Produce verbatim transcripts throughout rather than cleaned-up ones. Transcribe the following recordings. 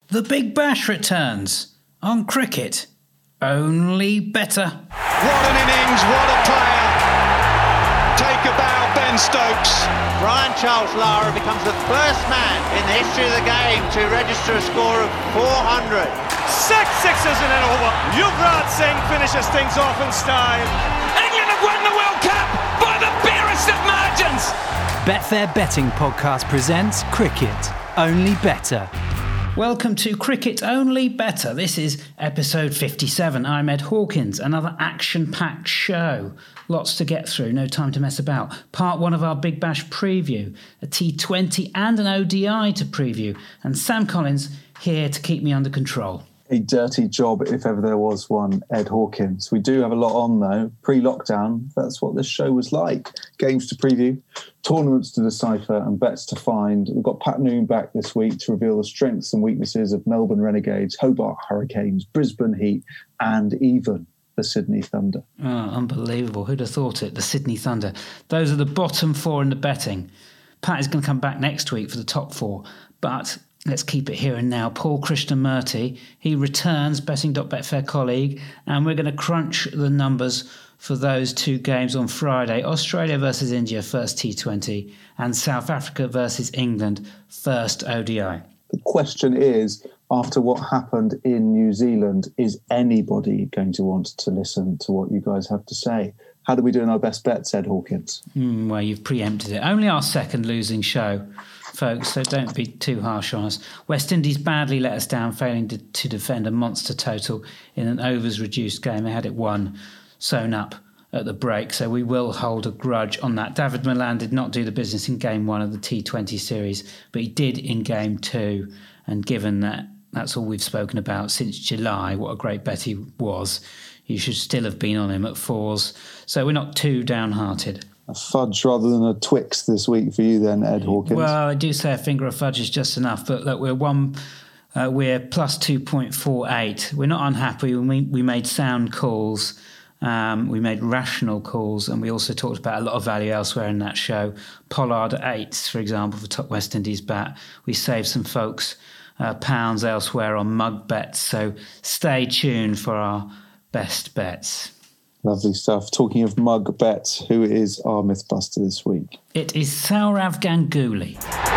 The Big Bash returns on Cricket Only Better. What an innings, what a player. Take a bow, Ben Stokes. Brian Charles Lara becomes the first man in the history of the game to register a score of four hundred. Six sixes in an over. Yuvraj Singh finishes things off in style. England have won the World Cup by the barest of margins. Betfair Betting Podcast presents Cricket Only Better. Welcome to Cricket Only Better. This is episode fifty-seven. I'm Ed Hawkins, another action-packed show. Lots to get through, no time to mess about. Part one of our Big Bash preview, a T twenty and an O D I to preview, and Sam Collins here to keep me under control. A dirty job, if ever there was one, Ed Hawkins. We do have a lot on, though. Pre-lockdown, that's what this show was like. Games to preview, tournaments to decipher, and bets to find. We've got Pat Noon back this week to reveal the strengths and weaknesses of Melbourne Renegades, Hobart Hurricanes, Brisbane Heat, and even the Sydney Thunder. Oh, unbelievable. Who'd have thought it? The Sydney Thunder. Those are the bottom four in the betting. Pat is going to come back next week for the top four, but let's keep it here and now. Paul Krishnamurti, he returns, betting.betfair colleague, and we're going to crunch the numbers for those two games on Friday. Australia versus India, first T twenty, and South Africa versus England, first O D I. The question is, after what happened in New Zealand, is anybody going to want to listen to what you guys have to say? How do we do in our best bets, Ed Hawkins? Mm, well, you've preempted it. Only our second losing show, folks, so don't be too harsh on us. West Indies badly let us down, failing to, to defend a monster total in an overs-reduced game. They had it won, sewn up at the break, so we will hold a grudge on that. David Milan did not do the business in game one of the T twenty series, but he did in game two, and given that that's all we've spoken about since July, what a great bet he was, you should still have been on him at fours, so we're not too downhearted. A fudge rather than a Twix this week for you then, Ed Hawkins? Well, I do say a finger of fudge is just enough, but look, we're one, uh, we're plus two point four eight. We're not unhappy. We, we made sound calls, um, we made rational calls, and we also talked about a lot of value elsewhere in that show. Pollard at eights, for example, for top West Indies bat. We saved some folks uh, pounds elsewhere on mug bets, so stay tuned for our best bets. Lovely stuff. Talking of mug bets, who is our Mythbuster this week? It is Sourav Ganguly.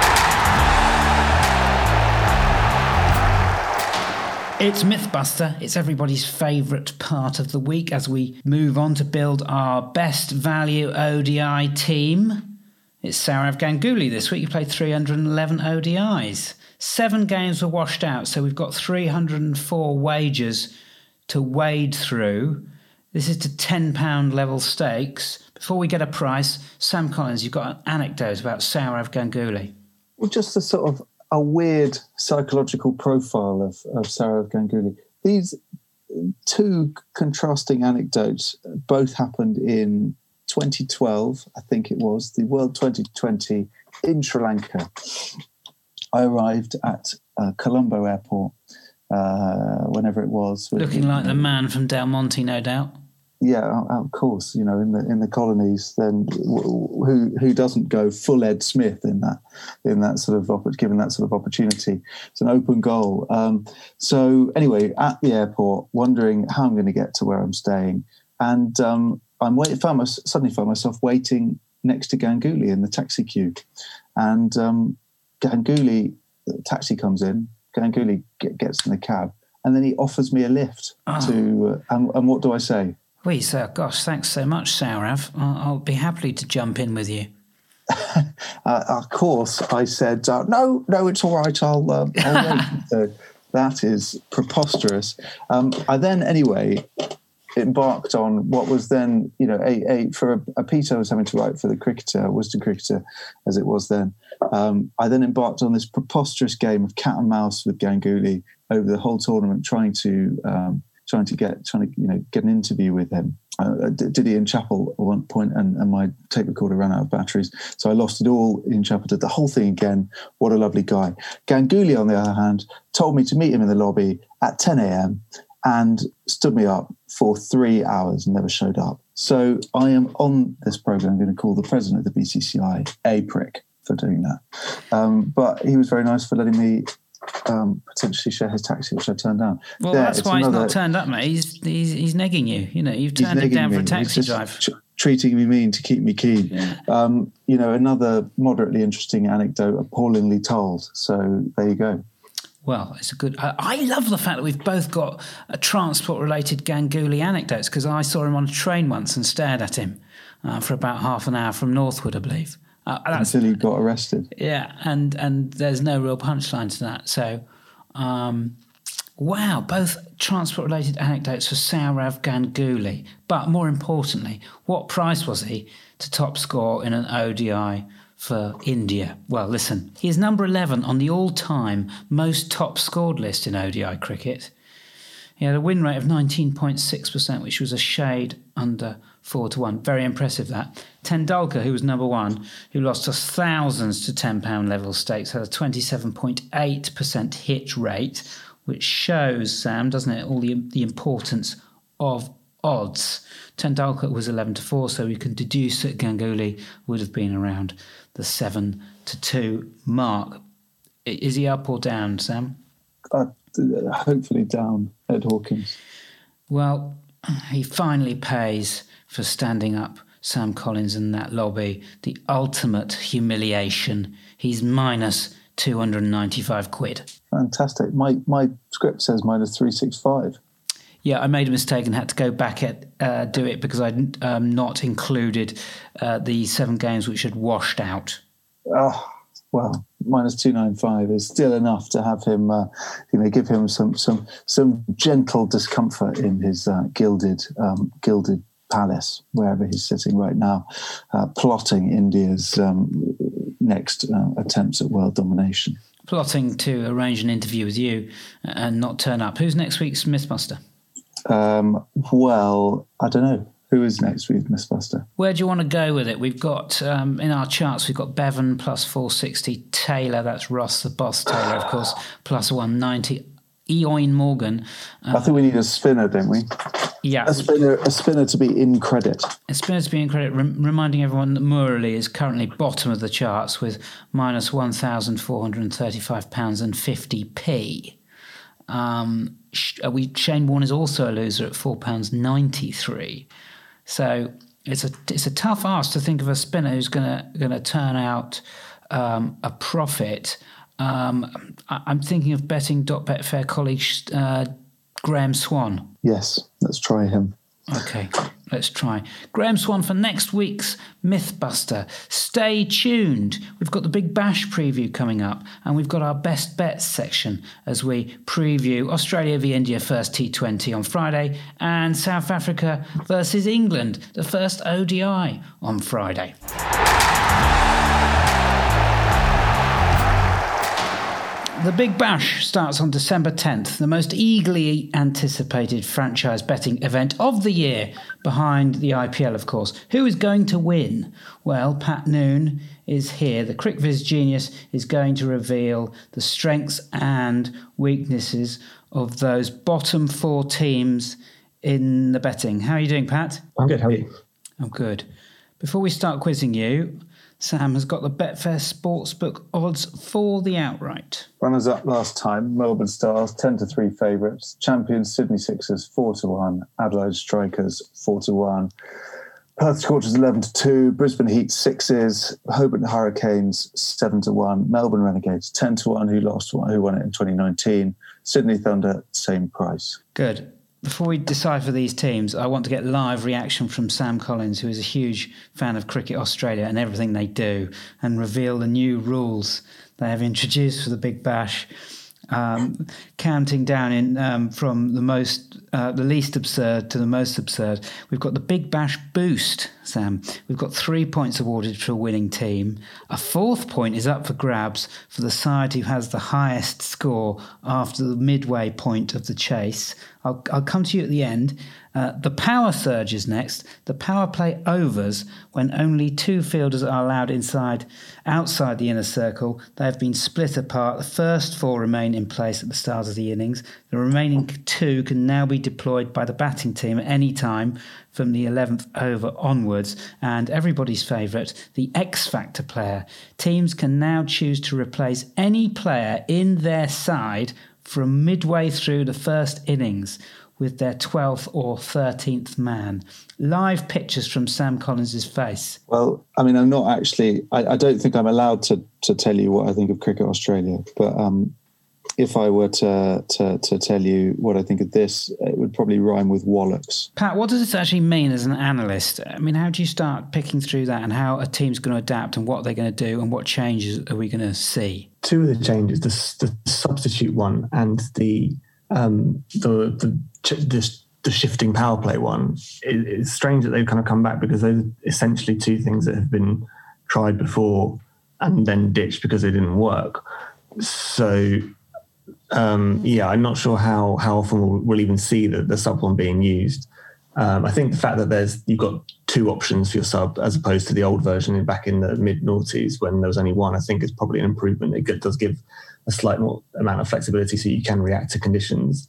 It's Mythbuster. It's everybody's favourite part of the week as we move on to build our best value O D I team. It's Sourav Ganguly this week. He played three hundred eleven O D Is. Seven games were washed out, so we've got three hundred four wagers to wade through. This is to ten pound level stakes. Before we get a price, Sam Collins, you've got an anecdote about Sourav Ganguly. Well, just a sort of a weird psychological profile of, of Sourav Ganguly. These two contrasting anecdotes both happened in twenty twelve, I think it was, the World twenty twenty in Sri Lanka. I arrived at uh, Colombo Airport, uh, whenever it was. Looking like the man from Del Monte, no doubt. Yeah, of course. You know, in the in the colonies, then who who doesn't go full Ed Smith in that in that sort of given that sort of opportunity? It's an open goal. Um, so anyway, at the airport, wondering how I'm going to get to where I'm staying, and um, I'm waiting. Found my, suddenly found myself waiting next to Ganguly in the taxi queue, and um, Ganguly, the taxi comes in. Ganguly get, gets in the cab, and then he offers me a lift oh. to. Uh, and, and what do I say? We sir, gosh, thanks so much, Sourav. I'll, I'll be happy to jump in with you. uh, of course, I said, uh, no, no, it's all right, I'll, uh, I'll wait. So that is preposterous. Um, I then, anyway, embarked on what was then, you know, a, a for a, a piece I was having to write for the Cricketer, Worcester Cricketer, as it was then. Um, I then embarked on this preposterous game of cat and mouse with Ganguly over the whole tournament, trying to... Um, trying to get, trying to you know, get an interview with him. Uh, did it in Chapel at one point, and, and my tape recorder ran out of batteries, so I lost it all in Chapel. Did the whole thing again. What a lovely guy. Ganguly, on the other hand, told me to meet him in the lobby at ten a.m. and stood me up for three hours and never showed up. So I am on this programme going to call the president of the B C C I a prick for doing that. Um, but he was very nice for letting me um, potentially share his taxi, which I turned down. Well, there, that's why another, he's not turned up, mate. He's, he's, he's negging you. You know, you've turned him down me. for a taxi he's drive. Tr- treating me mean to keep me keen. Yeah. Um, you know, another moderately interesting anecdote, appallingly told. So there you go. Well, it's a good... I, I love the fact that we've both got a transport-related Ganguly anecdotes, because I saw him on a train once and stared at him uh, for about half an hour from Northwood, I believe. Uh, that's, Until he got arrested. Yeah, and, and there's no real punchline to that. So, um, wow, both transport-related anecdotes for Sourav Ganguly. But more importantly, what price was he to top score in an O D I for India? Well, listen, he is number eleven on the all-time most top-scored list in O D I cricket. He had a win rate of nineteen point six percent, which was a shade under four to one. Very impressive, that. Tendulkar, who was number one, who lost us thousands to ten pound level stakes, had a twenty-seven point eight percent hit rate, which shows, Sam, doesn't it, all the, the importance of odds. Tendulkar was eleven to four, so we can deduce that Ganguly would have been around the seven to two mark. Is he up or down, Sam? Uh, hopefully down, Ed Hawkins. Well, he finally pays for standing up Sam Collins in that lobby. The ultimate humiliation. He's minus two hundred ninety-five quid. Fantastic. My my script says minus three sixty-five. Yeah, I made a mistake and had to go back at uh, do it because I'd um, not included uh, the seven games which had washed out. Oh, well, minus two ninety-five is still enough to have him, uh, you know, give him some some some gentle discomfort in his uh, gilded um, gilded palace, wherever he's sitting right now, uh, plotting India's um, next uh, attempts at world domination. Plotting to arrange an interview with you and not turn up. Who's next week's Mythbuster? Um, well, I don't know. Who is next week's Mythbuster? Where do you want to go with it? We've got, um, in our charts, we've got Bevan plus four sixty, Taylor, that's Ross the Boss Taylor, of course, plus one ninety, Eoin Morgan. Uh, I think we need a spinner, don't we? Yeah. A spinner, a spinner to be in credit. A spinner to be in credit, rem- reminding everyone that Murali is currently bottom of the charts with minus one thousand four hundred thirty-five pounds and fifty p. Um, we Shane Warne is also a loser at four pounds ninety-three. So it's a it's a tough ask to think of a spinner who's gonna gonna turn out um, a profit. Um, I, I'm thinking of betting .betfair colleague uh, Graham Swan. Yes, let's try him. Okay, let's try. Graham Swan for next week's Mythbuster. Stay tuned. We've got the Big Bash preview coming up, and we've got our best bets section as we preview Australia v India first T twenty on Friday and South Africa versus England, the first O D I on Friday. The Big Bash starts on December tenth, the most eagerly anticipated franchise betting event of the year, behind the I P L, of course. Who is going to win? Well, Pat Noon is here. The CricViz genius is going to reveal the strengths and weaknesses of those bottom four teams in the betting. How are you doing, Pat? I'm good. How are you? I'm good. Before we start quizzing you, Sam has got the Betfair Sportsbook odds for the outright. Runners up last time, Melbourne Stars, ten to three favourites. Champions Sydney Sixers, four to one. Adelaide Strikers, four to one. Perth Scorchers, eleven to two. Brisbane Heat, sixes. Hobart Hurricanes, seven to one. Melbourne Renegades, ten to one, who lost, who won it in twenty nineteen. Sydney Thunder, same price. Good. Before we decipher these teams, I want to get live reaction from Sam Collins, who is a huge fan of Cricket Australia and everything they do, and reveal the new rules they have introduced for the Big Bash, um, counting down in um, from the most, uh, the least absurd to the most absurd. We've got the Big Bash Boost, Sam. We've got three points awarded for a winning team. A fourth point is up for grabs for the side who has the highest score after the midway point of the chase. I'll, I'll come to you at the end. Uh, the power surge is next. The power play overs, when only two fielders are allowed inside, outside the inner circle. They have been split apart. The first four remain in place at the start of the innings. The remaining two can now be deployed by the batting team at any time from the eleventh over onwards. And everybody's favourite, the X-Factor player. Teams can now choose to replace any player in their side from midway through the first innings with their twelfth or thirteenth man. Live pictures from Sam Collins' face. Well, I mean, I'm not actually, I, I don't think I'm allowed to, to tell you what I think of Cricket Australia, but um, if I were to, to to tell you what I think of this, it would probably rhyme with Wallocks. Pat, what does this actually mean as an analyst? I mean, how do you start picking through that and how a team's going to adapt and what they're going to do and what changes are we going to see? Two of the changes, the, the substitute one and the um, the, the the the shifting power play one, it, it's strange that they've kind of come back because those are essentially two things that have been tried before and then ditched because they didn't work. So, um, yeah, I'm not sure how how often we'll, we'll even see the, the sub one being used. Um, I think the fact that there's you've got two options for your sub as opposed to the old version back in the mid noughties when there was only one, I think is probably an improvement. It does give a slight more amount of flexibility so you can react to conditions.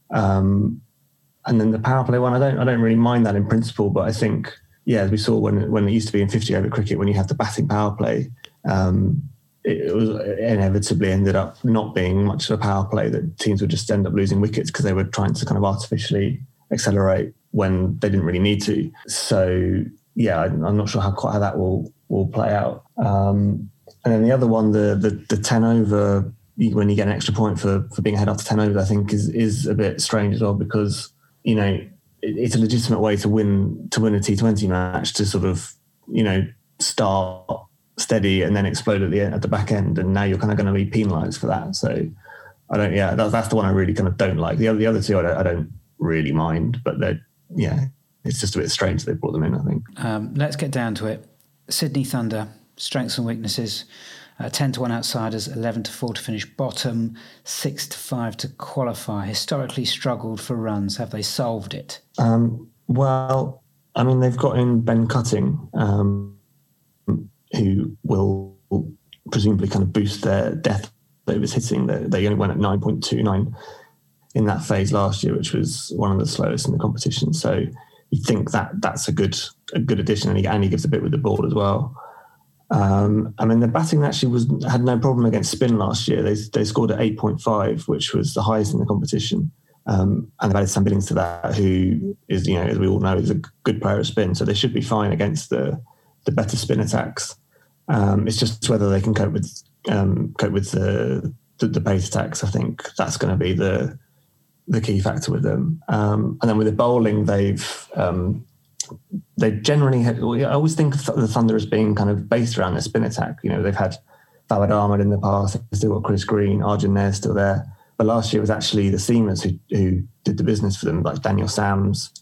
Um, and then the power play one, I don't I don't really mind that in principle, but I think, yeah, as we saw when when it used to be in fifty over cricket, when you had the batting power play, um, it, it was it inevitably ended up not being much of a power play, that teams would just end up losing wickets because they were trying to kind of artificially accelerate when they didn't really need to. So, yeah, I'm not sure how quite how that will will play out. Um, and then the other one, the the, the ten over, when you get an extra point for, for being ahead after ten overs, I think is is a bit strange as well because, you know, it, it's a legitimate way to win to win a T twenty match, to sort of, you know, start steady and then explode at the at the back end, and now you're kind of going to be penalised for that. So I don't, yeah, that, that's the one I really kind of don't like. The other the other two I don't, I don't really mind, but they're, yeah, it's just a bit strange they brought them in, I think. Um, let's get down to it. Sydney Thunder, strengths and weaknesses. Uh, ten to one outsiders, eleven to four to finish bottom, six to five to qualify. Historically struggled for runs. Have they solved it? Um, well, I mean, they've got in Ben Cutting, um, who will presumably kind of boost their death overs hitting. They, they only went at nine point two nine in that phase last year, which was one of the slowest in the competition. So you think that that's a good a good addition, and he, and he gives a bit with the ball as well. Um, I mean, the batting actually was had no problem against spin last year. They they scored at eight point five, which was the highest in the competition. Um, and they've added Sam Billings to that, who is, you know, as we all know, is a good player of spin. So they should be fine against the the better spin attacks. Um, it's just whether they can cope with um, cope with the, the the pace attacks. I think that's going to be the the key factor with them. Um, and then with the bowling, they've um, they generally had, I always think of the Thunder as being kind of based around their spin attack. You know, they've had Fawad Ahmed in the past, they've still got Chris Green, Arjun Nair's still there. But last year it was actually the seamers who, who did the business for them, like Daniel Sams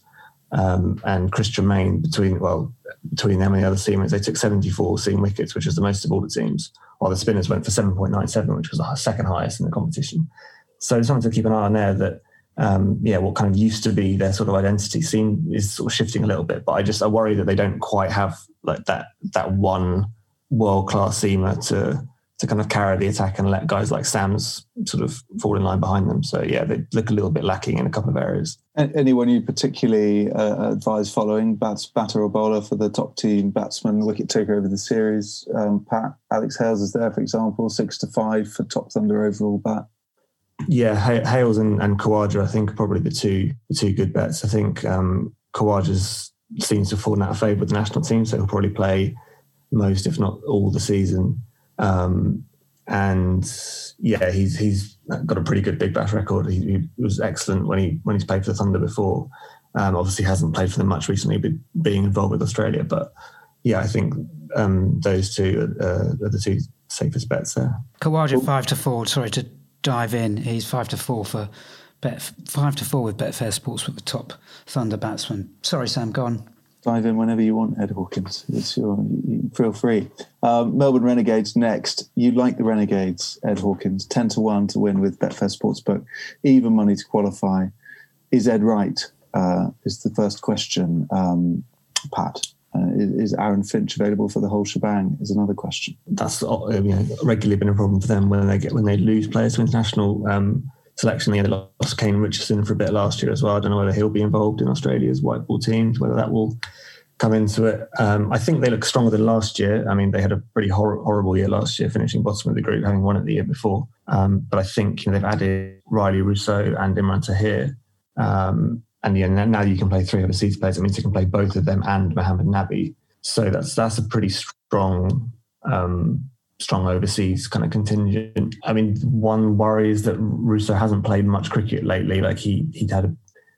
um, and Chris Tremaine. Between well, between them and the other seamers, they took seventy-four seam wickets, which was the most of all the teams, while the spinners went for seven point nine seven, which was the second highest in the competition. So it's something to keep an eye on there, that Um, yeah, what kind of used to be their sort of identity seem is sort of shifting a little bit. But I just I worry that they don't quite have like that that one world class seamer to to kind of carry the attack and let guys like Sam's sort of fall in line behind them. So yeah, they look a little bit lacking in a couple of areas. Anyone you particularly uh, advise following, bats, batter or bowler for the top team batsman, wicket taker over the series? Um, Pat, Alex Hales is there, for example, six to five for top Thunder overall bat. Yeah, Hales and, and Khawaja, I think, are probably the two the two good bets. I think um, Khawaja seems to have fallen out of favour with the national team, so he'll probably play most, if not all, the season. Um, and yeah, he's he's got a pretty good big bash record. He, he was excellent when he when he's played for the Thunder before. Um, obviously, hasn't played for them much recently, but being involved with Australia. But yeah, I think um, those two are, uh, are the two safest bets there. Khawaja five to four. Sorry to dive in. He's five to four for bet five to four with Betfair Sports with the top Thunder batsman. Sorry, Sam, go on. Dive in whenever you want, Ed Hawkins. It's your, you feel free. Um, Melbourne Renegades next. You like the Renegades, Ed Hawkins. ten to one to win with Betfair Sportsbook. Even money to qualify. Is Ed right? uh, is the first question. Um, Pat, uh, is, is Aaron Finch available for the whole shebang? Is another question. That's uh, you know, regularly been a problem for them when they get when they lose players to international um, selection. They lost Kane Richardson for a bit last year as well. I don't know whether he'll be involved in Australia's white ball teams, whether that will come into it. Um, I think they look stronger than last year. I mean, they had a pretty hor- horrible year last year, finishing bottom of the group, having won it the year before. Um, but I think you know, they've added Riley Rousseau and Imran Tahir. Um, and yeah, now you can play three overseas players. It means you can play both of them and Mohamed Nabi. So that's that's a pretty strong, um, strong overseas kind of contingent. I mean, one worry is that Rousseau hasn't played much cricket lately. Like he he'd had a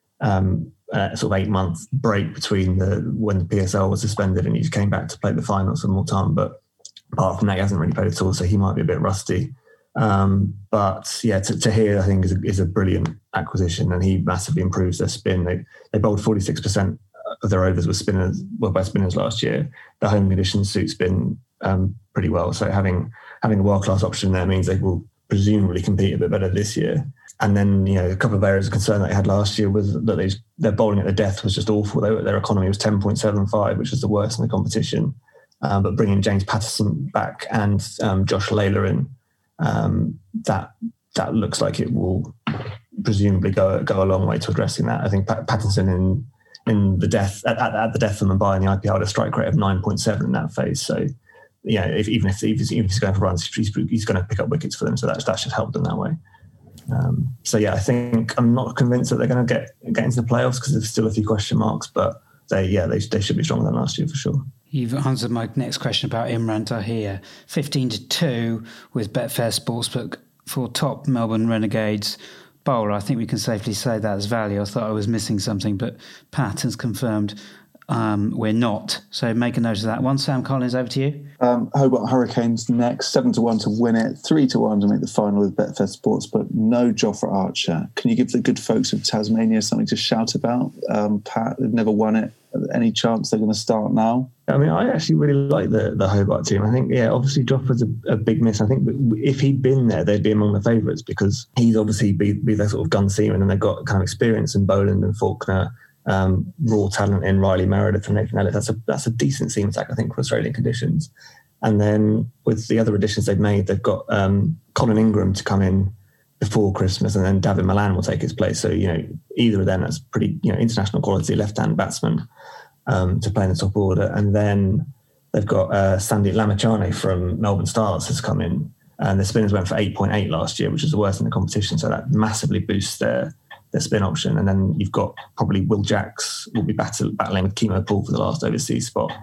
um, Uh, sort of eight month break between the when the P S L was suspended and he just came back to play the finals for Multan. But apart from that, he hasn't really played at all, so he might be a bit rusty. Um, but yeah, to, to hear I think is a, is a brilliant acquisition, and he massively improves their spin. They they bowled forty-six percent of their overs with spinners, well by spinners last year. The home conditions suit spin um, pretty well, so having having a world class option there means they will presumably compete a bit better this year. And then, you know, a couple of areas of concern that they had last year was that they, their bowling at the death was just awful. They, their economy was ten point seven five, which was the worst in the competition. Um, but bringing James Patterson back and um, Josh Layla in, um, that that looks like it will presumably go go a long way to addressing that. I think Pat- Patterson in in the death at, at, at the death of Mumbai in the I P L had a strike rate of nine point seven in that phase. So, yeah, if, even if even if he's going for runs, he's, he's going to pick up wickets for them. So that that should help them that way. Um, so yeah, I think I'm not convinced that they're going to get get into the playoffs because there's still a few question marks. But they, yeah, they they should be stronger than last year for sure. You've answered my next question about Imran Tahir. fifteen to two with Betfair Sportsbook for top Melbourne Renegades bowler. I think we can safely say that as value. I thought I was missing something, but Pat has confirmed um, we're not. So make a note of that one. Sam Collins, over to you. Um, Hobart Hurricanes next, seven to one to win it, three to one to make the final with Betfair Sports, but no Jofra Archer. Can you give the good folks of Tasmania something to shout about? Um, Pat, they've never won it. Any chance they're going to start now? I mean, I actually really like the, the Hobart team. I think, yeah, obviously Jofra's a, a big miss. I think if he'd been there, they'd be among the favourites because he's obviously be, be their sort of gun seaman, and they've got kind of experience in Boland and Faulkner, um, raw talent in Riley Meredith and Nathan Ellis. That's a that's a decent seam attack, I think, for Australian conditions. And then with the other additions they've made, they've got um, Colin Ingram to come in before Christmas, and then David Malan will take his place. So, you know, either of them, that's pretty, you know, international quality left-hand batsman um, to play in the top order. And then they've got uh, Sandeep Lamachane from Melbourne Stars has come in, and the spinners went for eight point eight last year, which is the worst in the competition. So that massively boosts their their spin option. And then you've got probably Will Jacks will be battle, battling with Kemo Pool for the last overseas spot.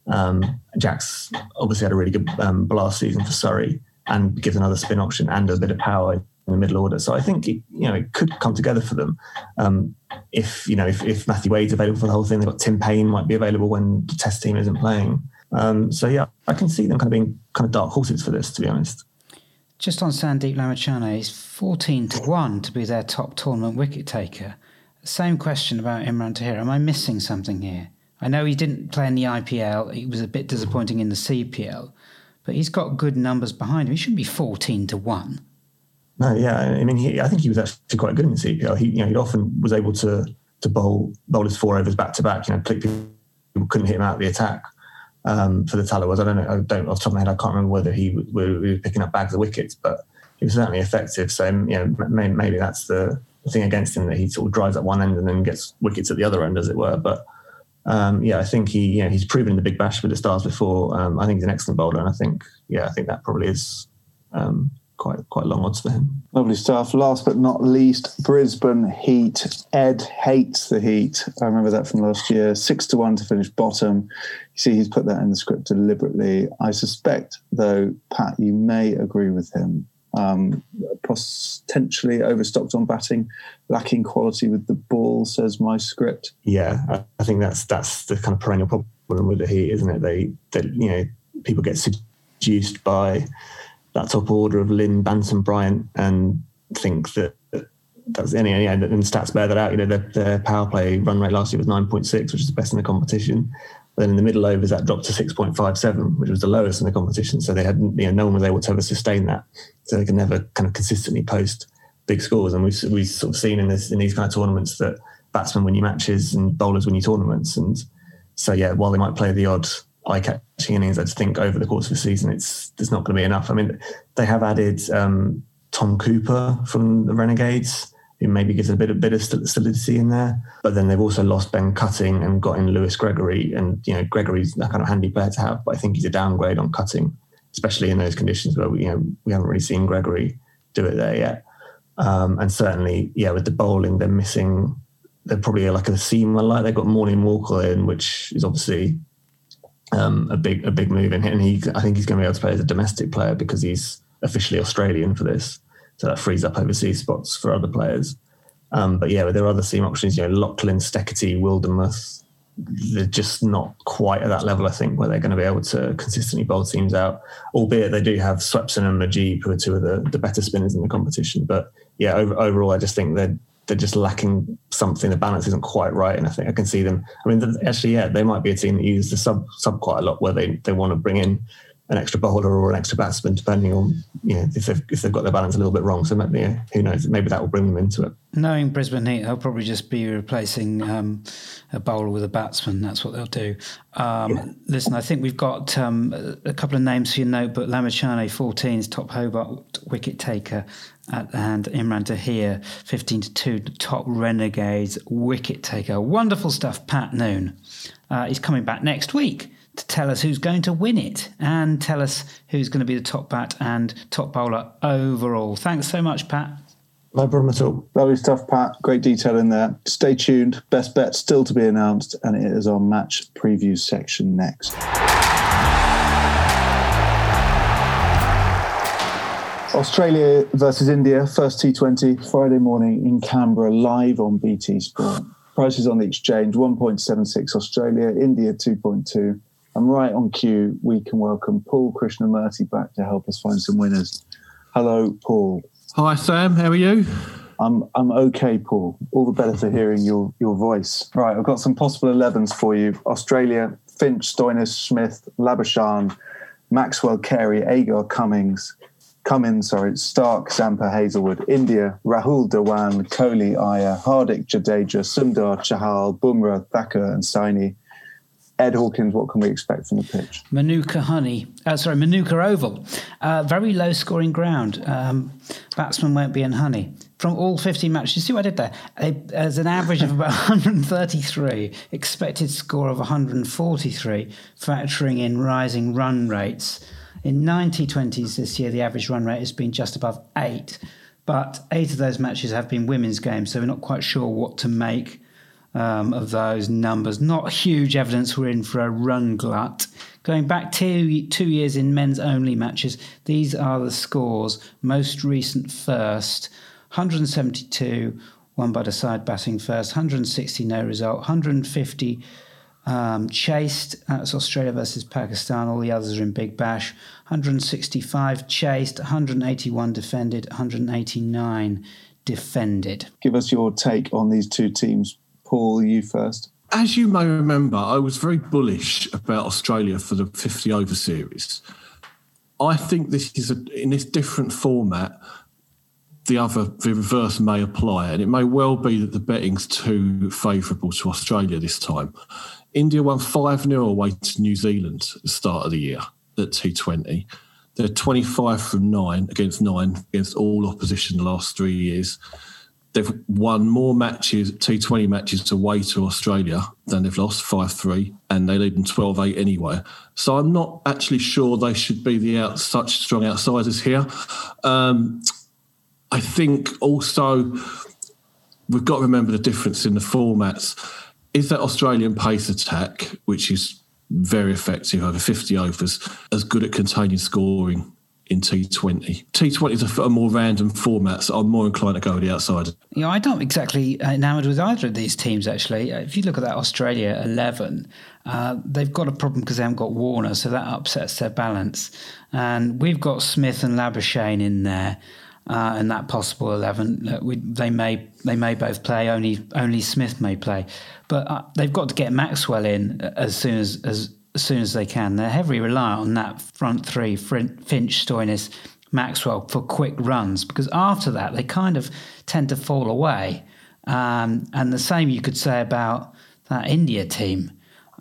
Um, Jacks obviously had a really good um, blast season for Surrey and gives another spin option and a bit of power in the middle order. So I think it, you know, it could come together for them. Um, if you know if, if Matthew Wade's available for the whole thing, they've got Tim Payne might be available when the Test team isn't playing. Um, so yeah, I can see them kind of being kind of dark horses for this, to be honest. Just on Sandeep Lamachane, he's fourteen to one to be their top tournament wicket taker. Same question about Imran Tahir. Am I missing something here? I know he didn't play in the I P L. He was a bit disappointing in the C P L, but he's got good numbers behind him. He shouldn't be fourteen to one. No, yeah, I mean, he, I think he was actually quite good in the C P L. He, you know, he often was able to to bowl bowl his four overs back to back. You know, people couldn't hit him out of the attack um, for the Tallawahs. I don't know. I don't off the top of my head. I can't remember whether he was, was picking up bags of wickets, but he was certainly effective. So you know, maybe, maybe that's the thing against him, that he sort of drives at one end and then gets wickets at the other end, as it were. But Um, yeah, I think he, you know, he's proven in the Big Bash with the Stars before. Um, I think he's an excellent bowler, and I think, yeah, I think that probably is um, quite quite long odds for him. Lovely stuff. Last but not least, Brisbane Heat. Ed hates the Heat. I remember that from last year. Six to one to finish bottom. You see, he's put that in the script deliberately. I suspect, though, Pat, you may agree with him. Um, potentially overstocked on batting, lacking quality with the ball, says my script. Yeah, I, I think that's that's the kind of perennial problem with the Heat, isn't it? They, they, you know, people get seduced by that top order of Lynn, Banton, Bryant, and think that that's any, any and stats bear that out. You know, their, their power play run rate last year was nine point six, which is the best in the competition. Then in the middle overs, that dropped to six point five seven, which was the lowest in the competition. So they had, you know, no one was able to ever sustain that. So they can never kind of consistently post big scores. And we've we've sort of seen in this in these kind of tournaments that batsmen win you matches and bowlers win you tournaments. And so, yeah, while they might play the odd eye-catching innings, I just think over the course of the season, it's there's not going to be enough. I mean, they have added um, Tom Cooper from the Renegades, who maybe gives a bit, a bit of solidity in there. But then they've also lost Ben Cutting and got in Lewis Gregory. And, you know, Gregory's a kind of handy player to have, but I think he's a downgrade on Cutting, especially in those conditions where we, you know, we haven't really seen Gregory do it there yet. Um, and certainly, yeah, with the bowling, they're missing, they're probably like a seamer light. They've got Morning Walker in, which is obviously um, a big a big move in here. And he, I think he's going to be able to play as a domestic player because he's officially Australian for this. So that frees up overseas spots for other players. Um, but yeah, there are other seam options, you know, Lachlan, Steketee, Wildermuth. They're just not quite at that level, I think, where they're going to be able to consistently bowl teams out, albeit they do have Swepson and Majid, who are two of the, the better spinners in the competition. But yeah, over, overall, I just think they're, they're just lacking something. The balance isn't quite right. And I think I can see them. I mean, actually, yeah, they might be a team that uses the sub sub quite a lot, where they, they want to bring in an extra bowler or an extra batsman, depending on, you know, if they've, if they've got their balance a little bit wrong. So maybe, yeah, who knows, maybe that will bring them into it. Knowing Brisbane Heat, they'll probably just be replacing um, a bowler with a batsman. That's what they'll do. Um, yeah. Listen, I think we've got um, a couple of names for your notebook. Lamachane, fourteen, is top Hobart wicket taker. And Imran Tahir, fifteen to two, top Renegades wicket taker. Wonderful stuff, Pat Noon. Uh, he's coming back next week to tell us who's going to win it and tell us who's going to be the top bat and top bowler overall. Thanks so much, Pat. No problem at all. Lovely stuff, Pat. Great detail in there. Stay tuned. Best bet still to be announced, and it is our match preview section next. Australia versus India, first T twenty, Friday morning in Canberra, live on B T Sport. Prices on the exchange, one point seven six Australia, India two point two. And right on cue, we can welcome Paul Krishnamurti back to help us find some winners. Hello, Paul. Hi, Sam. How are you? I'm I'm okay, Paul. All the better for hearing your, your voice. Right, I've got some possible elevens for you. Australia, Finch, Stoinis, Smith, Labuschagne, Maxwell, Carey, Agar, Cummings, Cummins, sorry, Stark, Zampa, Hazelwood. India, Rahul Dhawan, Kohli, Iyer, Hardik, Jadeja, Sundar, Chahal, Bumrah, Thakur and Saini. Ed Hawkins, what can we expect from the pitch? Manuka Honey, uh, sorry, Manuka Oval. Uh, very low scoring ground. Um, batsmen won't be in Honey. From all fifteen matches, you see what I did there? A, there's an average of about one hundred thirty-three, expected score of one hundred forty-three, factoring in rising run rates. In nine T twenties this year, the average run rate has been just above eight, but eight of those matches have been women's games, so we're not quite sure what to make um, of those numbers. Not huge evidence we're in for a run glut. Going back two, two years in men's only matches, these are the scores. Most recent first, one hundred seventy-two, won by the side batting first, one hundred sixty no result, one hundred fifty Um, chased, that's Australia versus Pakistan, all the others are in Big Bash. one hundred sixty-five chased, one hundred eighty-one defended, one hundred eighty-nine defended. Give us your take on these two teams. Paul, you first. As you may remember, I was very bullish about Australia for the fifty over series. I think this is a, in this different format, the other, the reverse may apply, and it may well be that the betting's too favourable to Australia this time. India won five nil away to New Zealand at the start of the year at T twenty. They're twenty-five from nine against nine against all opposition the last three years. They've won more matches, T twenty matches away to Australia than they've lost, five three, and they lead them twelve eight anyway. So I'm not actually sure they should be the out, such strong outsiders here. Um, I think also we've got to remember the difference in the formats. Is that Australian pace attack, which is very effective over fifty overs, as good at containing scoring in T twenty? T twenty is a, a more random format, so I'm more inclined to go with the outsider. Yeah, I'm not exactly enamoured with either of these teams, actually. If you look at that Australia eleven, uh, they've got a problem because they haven't got Warner, so that upsets their balance. And we've got Smith and Labuschagne in there. Uh, and that possible eleven, uh, we, they may they may both play. Only only Smith may play, but uh, they've got to get Maxwell in as soon as, as as soon as they can. They're heavily reliant on that front three: Finch, Stoinis, Maxwell for quick runs. Because after that, they kind of tend to fall away. Um, and the same you could say about that India team.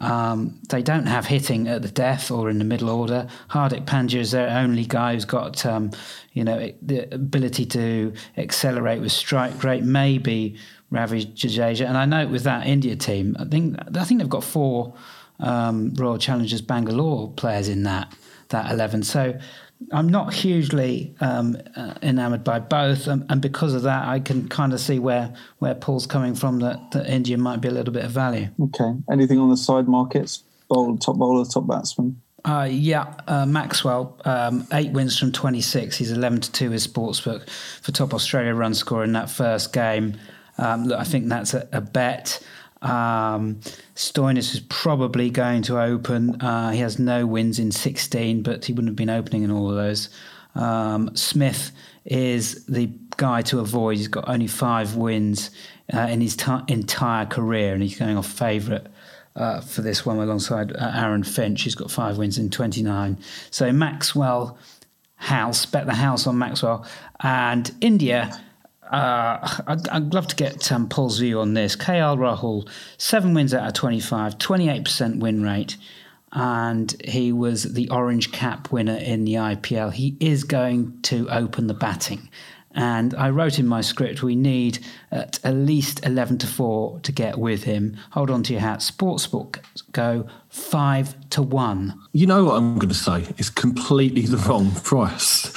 Um, they don't have hitting at the death or in the middle order. Hardik Pandya is their only guy who's got, um, you know, the ability to accelerate with strike rate. Maybe Ravi Jadeja. And I know with that India team, I think I think they've got four um, Royal Challengers Bangalore players in that that eleven. So I'm not hugely um, uh, enamoured by both, and, and because of that, I can kind of see where, where Paul's coming from, that, that India might be a little bit of value. Okay. Anything on the side markets? Bowl, top bowler, top batsman? Uh, yeah, uh, Maxwell, um, eight wins from twenty-six. He's eleven to two his sportsbook for top Australia run scorer in that first game. Um, look, I think that's a, a bet. Um, Stoinis is probably going to open. Uh, he has no wins in sixteen, but he wouldn't have been opening in all of those. Um, Smith is the guy to avoid. He's got only five wins uh, in his t- entire career, and he's going off favourite uh, for this one alongside uh, Aaron Finch, who's got five wins in twenty-nine. So Maxwell, House, bet the house on Maxwell. And India, Uh, I'd, I'd love to get um, Paul's view on this. K L Rahul, seven wins out of twenty-five, twenty-eight percent win rate, and he was the orange cap winner in the I P L. He is going to open the batting. And I wrote in my script, we need at, at least eleven to four to get with him. Hold on to your hat. Sportsbook go five to one. You know what I'm going to say? It's completely the wrong price.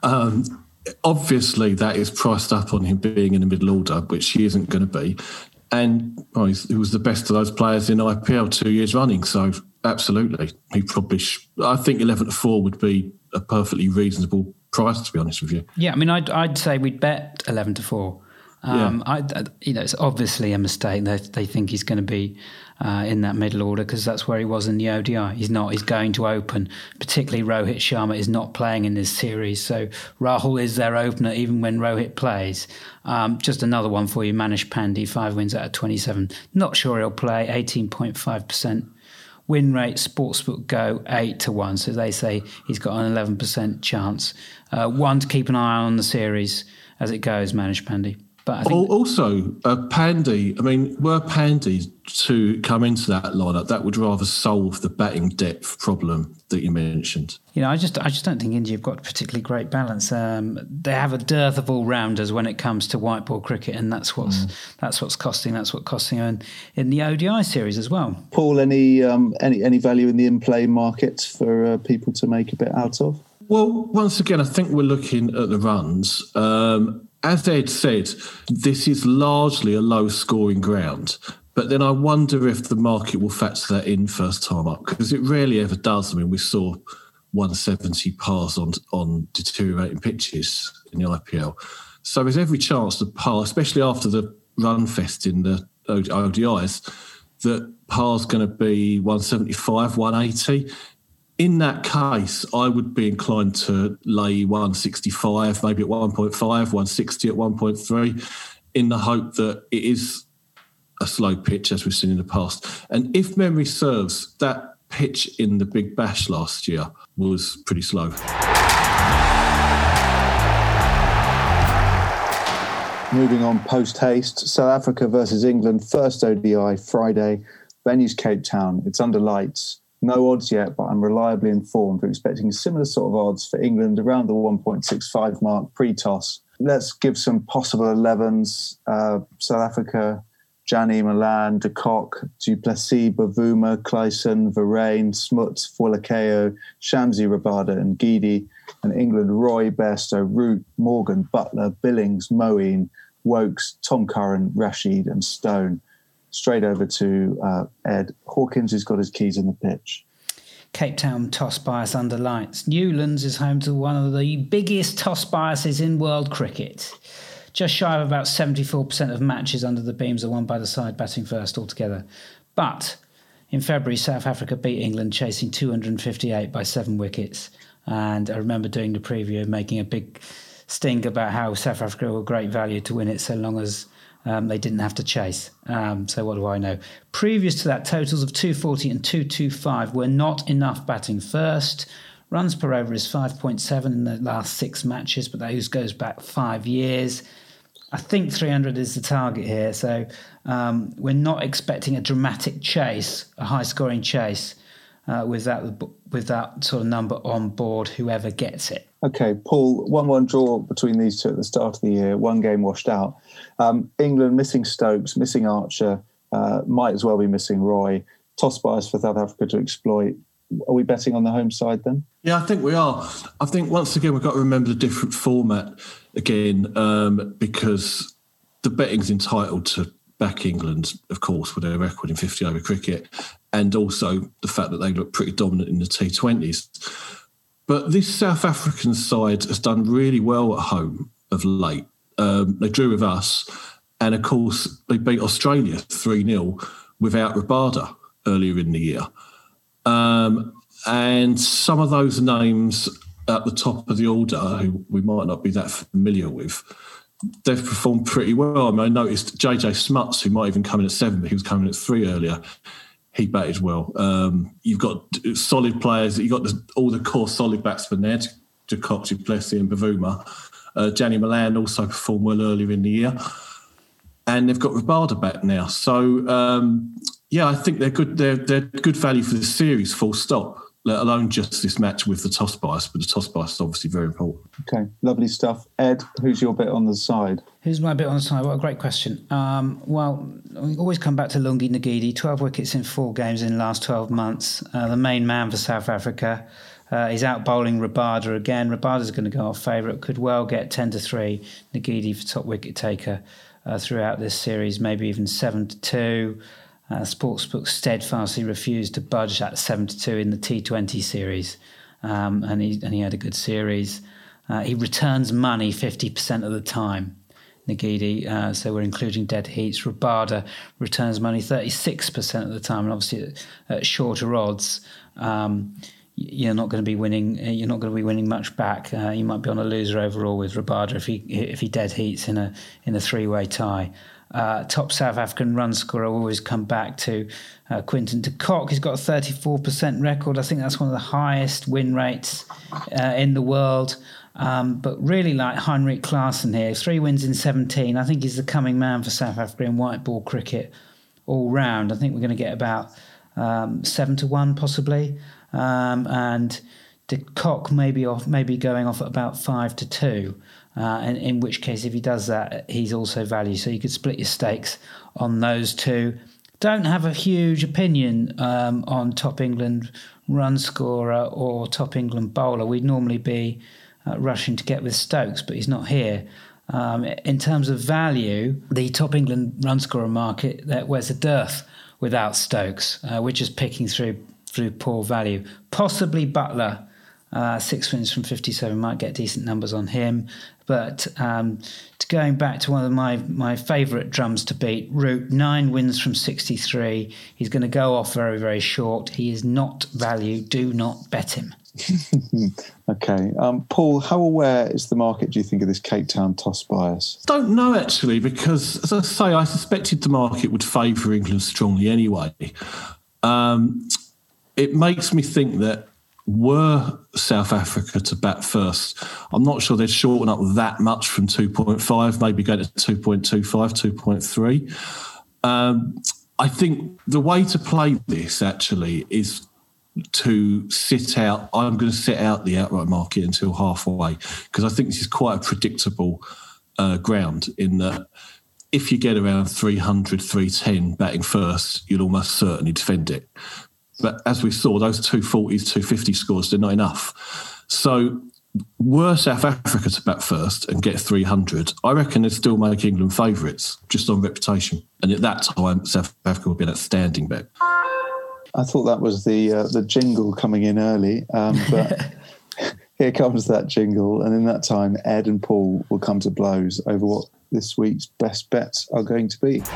Um Obviously, that is priced up on him being in the middle order, which he isn't going to be. And well, he was the best of those players in I P L two years running. So, absolutely, he probably. Sh- I think eleven to four would be a perfectly reasonable price, to be honest with you. Yeah, I mean, I'd, I'd say we'd bet eleven to four. Um, yeah. I, you know, it's obviously a mistake. They they think he's going to be uh, in that middle order because that's where he was in the O D I. He's not. He's going to open. Particularly Rohit Sharma is not playing in this series, so Rahul is their opener even when Rohit plays. Um, just another one for you, Manish Pandey, five wins out of twenty-seven. Not sure he'll play. eighteen point five percent win rate. Sportsbook go eight to one. So they say he's got an eleven percent chance. Uh, one to keep an eye on the series as it goes, Manish Pandey. But I think also, uh, Pandy, I mean, were Pandy to come into that lineup, that would rather solve the batting depth problem that you mentioned. You know, I just I just don't think India have got particularly great balance. Um, they have a dearth of all-rounders when it comes to white ball cricket, and that's what's mm. that's what's costing. That's what costing in, in the O D I series as well. Paul, any um, any any value in the in-play market for uh, people to make a bit out of? Well, once again, I think we're looking at the runs. Um, As Ed said, this is largely a low-scoring ground. But then I wonder if the market will factor that in first time up, because it rarely ever does. I mean, we saw one seventy pars on, on deteriorating pitches in the I P L. So there's every chance that par, especially after the run fest in the O D Is, that par's going to be one seventy-five, one eighty. In that case, I would be inclined to lay one sixty-five, maybe at one point five, one sixty at one point three, in the hope that it is a slow pitch, as we've seen in the past. And if memory serves, that pitch in the Big Bash last year was pretty slow. Moving on post-haste, South Africa versus England, first O D I, Friday. Venue's Cape Town. It's under lights. No odds yet, but I'm reliably informed. We're expecting similar sort of odds for England around the one point six five mark pre-toss. Let's give some possible elevens. Uh, South Africa, Jani, Milan, De Kock, Du Plessis, Bavuma, Clyson, Varane, Smuts, Folakeo, Shamsi, Rabada and Gidi. And England, Roy, Bairstow, Root, Morgan, Butler, Billings, Moeen, Wokes, Tom Curran, Rashid and Stone. Straight over to uh, Ed Hawkins, who's got his keys in the pitch. Cape Town toss bias under lights. Newlands is home to one of the biggest toss biases in world cricket. Just shy of about seventy-four percent of matches under the beams are won by the side batting first altogether. But in February, South Africa beat England, chasing two hundred fifty-eight by seven wickets. And I remember doing the preview, making a big stink about how South Africa were great value to win it so long as Um, they didn't have to chase. Um, so what do I know? Previous to that, totals of two forty and two twenty-five were not enough batting first. Runs per over is five point seven in the last six matches, but that goes back five years. I think three hundred is the target here. So um, we're not expecting a dramatic chase, a high-scoring chase, uh, with that with that sort of number on board, whoever gets it. Okay, Paul, one one draw between these two at the start of the year, one game washed out. Um, England missing Stokes, missing Archer, uh, might as well be missing Roy. Toss bias for South Africa to exploit. Are we betting on the home side then? Yeah, I think we are. I think once again we've got to remember the different format again, um, because the betting's entitled to back England, of course, with their record in fifty over cricket, and also the fact that they look pretty dominant in the T twenties. But this South African side has done really well at home of late. Um, they drew with us, and of course they beat Australia three nil without Rabada earlier in the year. Um, and some of those names at the top of the order, who we might not be that familiar with, they've performed pretty well. I mean, I noticed J J Smuts, who might even come in at seven, but he was coming at three earlier. He batted well. Um, you've got solid players. You've got the, all the core solid batsmen there, Jacob, du Plessis and Bavuma. Uh, Janny Milan also performed well earlier in the year. And they've got Rabada back now. So, um, yeah, I think they're good. They're, they're good value for the series, full stop, let alone just this match with the toss bias. But the toss bias is obviously very important. Okay, lovely stuff. Ed, who's your bet on the side? Who's my bet on the side? What a great question. Um, well, we always come back to Lungi Ngidi, twelve wickets in four games in the last twelve months. Uh, the main man for South Africa. Uh, he's out bowling Rabada again. Rabada's going to go off favourite. Could well get ten to three. Ngidi for top wicket taker uh, throughout this series, maybe even seven to two. Uh, Sportsbook steadfastly refused to budge at seven to two in the T twenty series, um, and he and he had a good series. Uh, he returns money fifty percent of the time, Ngidi, uh, so we're including dead heats. Rabada returns money thirty-six percent of the time, and obviously at, at shorter odds, um, you're not going to be winning. You're not going to be winning much back. Uh, you might be on a loser overall with Rabada if he if he dead heats in a in a three-way tie. Uh, top South African run scorer always come back to uh, Quinton de Kock. He's got a thirty-four percent record. I think that's one of the highest win rates uh, in the world. Um, but really like Heinrich Klaasen here, three wins in seventeen. I think he's the coming man for South Africa in white ball cricket all round. I think we're going to get about um, seven to one possibly. Um, and de Kock maybe off, maybe going off at about five to two. Uh, and in which case, if he does that, he's also value. So you could split your stakes on those two. Don't have a huge opinion um, on top England run scorer or top England bowler. We'd normally be uh, rushing to get with Stokes, but he's not here. Um, in terms of value, the top England run scorer market, where's a dearth without Stokes. Uh, we're just picking through through poor value. Possibly Butler. Uh, six wins from fifty-seven, might get decent numbers on him. But um, to going back to one of my, my favourite drums to beat, Root, nine wins from sixty-three. He's going to go off very, very short. He is not value. Do not bet him. Okay. Um, Paul, how aware is the market, do you think, of this Cape Town toss bias? Don't know, actually, because, as I say, I suspected the market would favour England strongly anyway. Um, it makes me think that were South Africa to bat first, I'm not sure they'd shorten up that much from two point five, maybe go to two point two five, two point three. Um, I think the way to play this actually is to sit out. I'm going to sit out the outright market until halfway, because I think this is quite a predictable uh, ground in that if you get around three hundred, three ten batting first, you'll almost certainly defend it. But as we saw, those two forties, two fifty scores, they're not enough. So were South Africa to bat first and get three hundred, I reckon they'd still make England favourites, just on reputation. And at that time, South Africa would be an outstanding bet. I thought that was the uh, the jingle coming in early, um, but here comes that jingle. And in that time, Ed and Paul will come to blows over what this week's best bets are going to be.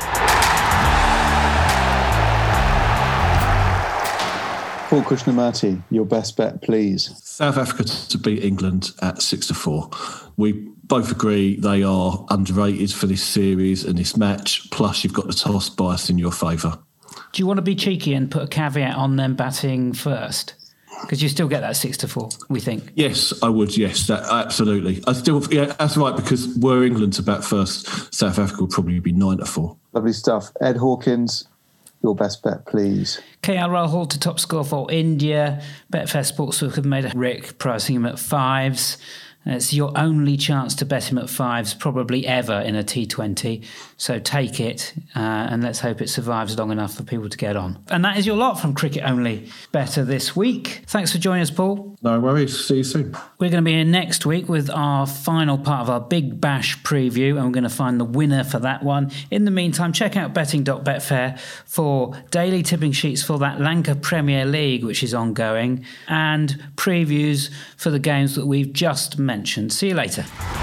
Paul Krishnamurti, your best bet, please. South Africa to beat England at six to four. We both agree they are underrated for this series and this match. Plus, you've got the toss bias in your favour. Do you want to be cheeky and put a caveat on them batting first? Because you still get that six to four, we think. Yes, I would. Yes, that, absolutely. I still, yeah, that's right. Because were England to bat first, South Africa would probably be nine to four. Lovely stuff. Ed Hawkins, your best bet, please. K L Rahul to top score for India. Betfair Sportsbook have made a Rick, pricing him at fives. It's your only chance to bet him at fives, probably ever, in a T twenty. So take it, uh, and let's hope it survives long enough for people to get on. And that is your lot from Cricket Only Better this week. Thanks for joining us, Paul. No worries. See you soon. We're going to be here next week with our final part of our Big Bash preview, and we're going to find the winner for that one. In the meantime, check out betting dot betfair for daily tipping sheets for that Lanka Premier League, which is ongoing, and previews for the games that we've just mentioned. See you later.